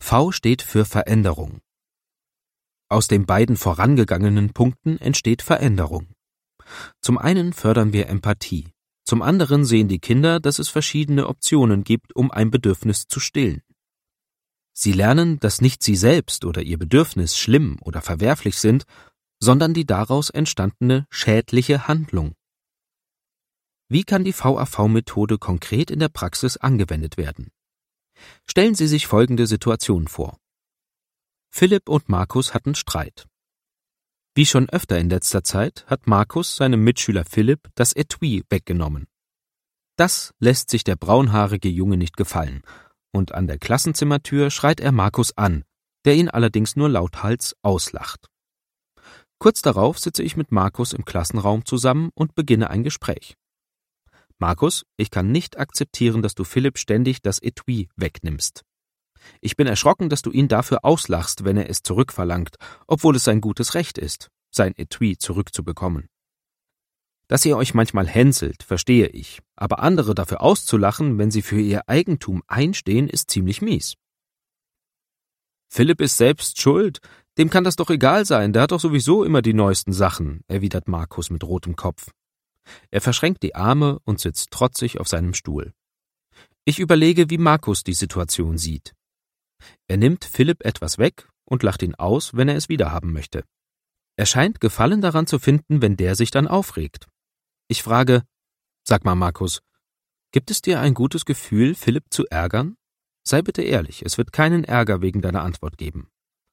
V steht für Veränderung. Aus den beiden vorangegangenen Punkten entsteht Veränderung. Zum einen fördern wir Empathie, zum anderen sehen die Kinder, dass es verschiedene Optionen gibt, um ein Bedürfnis zu stillen. Sie lernen, dass nicht sie selbst oder ihr Bedürfnis schlimm oder verwerflich sind, sondern die daraus entstandene schädliche Handlung. Wie kann die VAV-Methode konkret in der Praxis angewendet werden? Stellen Sie sich folgende Situation vor. Philipp und Markus hatten Streit. Wie schon öfter in letzter Zeit hat Markus seinem Mitschüler Philipp das Etui weggenommen. Das lässt sich der braunhaarige Junge nicht gefallen, und an der Klassenzimmertür schreit er Markus an, der ihn allerdings nur lauthals auslacht. Kurz darauf sitze ich mit Markus im Klassenraum zusammen und beginne ein Gespräch. Markus, ich kann nicht akzeptieren, dass du Philipp ständig das Etui wegnimmst. Ich bin erschrocken, dass du ihn dafür auslachst, wenn er es zurückverlangt, obwohl es sein gutes Recht ist, sein Etui zurückzubekommen. Dass ihr euch manchmal hänselt, verstehe ich, aber andere dafür auszulachen, wenn sie für ihr Eigentum einstehen, ist ziemlich mies. Philipp ist selbst schuld, dem kann das doch egal sein, der hat doch sowieso immer die neuesten Sachen, erwidert Markus mit rotem Kopf. Er verschränkt die Arme und sitzt trotzig auf seinem Stuhl. Ich überlege, wie Markus die Situation sieht. Er nimmt Philipp etwas weg und lacht ihn aus, wenn er es wiederhaben möchte. Er scheint Gefallen daran zu finden, wenn der sich dann aufregt. Ich frage, sag mal Markus, gibt es dir ein gutes Gefühl, Philipp zu ärgern? Sei bitte ehrlich, es wird keinen Ärger wegen deiner Antwort geben.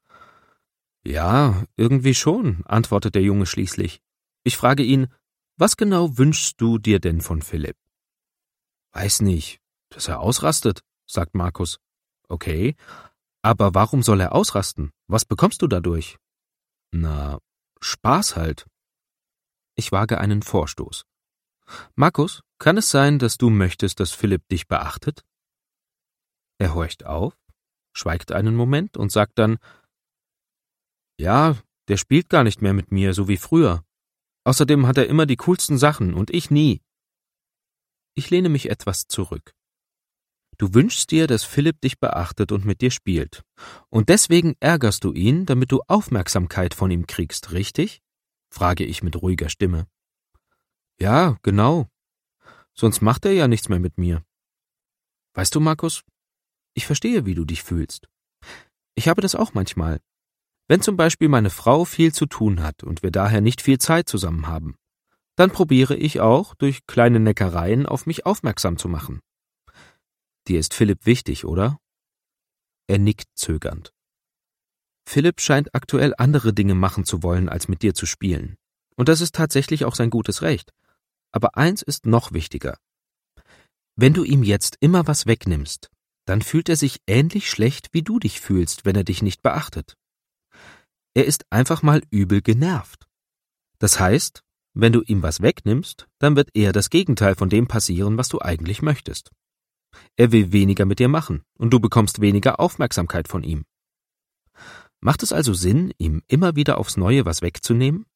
Ja, irgendwie schon, antwortet der Junge schließlich. Ich frage ihn, was genau wünschst du dir denn von Philipp? Weiß nicht, dass er ausrastet, sagt Markus. Okay, aber warum soll er ausrasten? Was bekommst du dadurch? Na, Spaß halt. Ich wage einen Vorstoß. Markus, kann es sein, dass du möchtest, dass Philipp dich beachtet? Er horcht auf, schweigt einen Moment und sagt dann, ja, der spielt gar nicht mehr mit mir, so wie früher. Außerdem hat er immer die coolsten Sachen und ich nie. Ich lehne mich etwas zurück. Du wünschst dir, dass Philipp dich beachtet und mit dir spielt. Und deswegen ärgerst du ihn, damit du Aufmerksamkeit von ihm kriegst, richtig? Frage ich mit ruhiger Stimme. Ja, genau. Sonst macht er ja nichts mehr mit mir. Weißt du, Markus, ich verstehe, wie du dich fühlst. Ich habe das auch manchmal. Wenn zum Beispiel meine Frau viel zu tun hat und wir daher nicht viel Zeit zusammen haben, dann probiere ich auch, durch kleine Neckereien auf mich aufmerksam zu machen. Dir ist Philipp wichtig, oder? Er nickt zögernd. Philipp scheint aktuell andere Dinge machen zu wollen, als mit dir zu spielen. Und das ist tatsächlich auch sein gutes Recht. Aber eins ist noch wichtiger. Wenn du ihm jetzt immer was wegnimmst, dann fühlt er sich ähnlich schlecht, wie du dich fühlst, wenn er dich nicht beachtet. Er ist einfach mal übel genervt. Das heißt, wenn du ihm was wegnimmst, dann wird eher das Gegenteil von dem passieren, was du eigentlich möchtest. Er will weniger mit dir machen und du bekommst weniger Aufmerksamkeit von ihm. Macht es also Sinn, ihm immer wieder aufs Neue was wegzunehmen?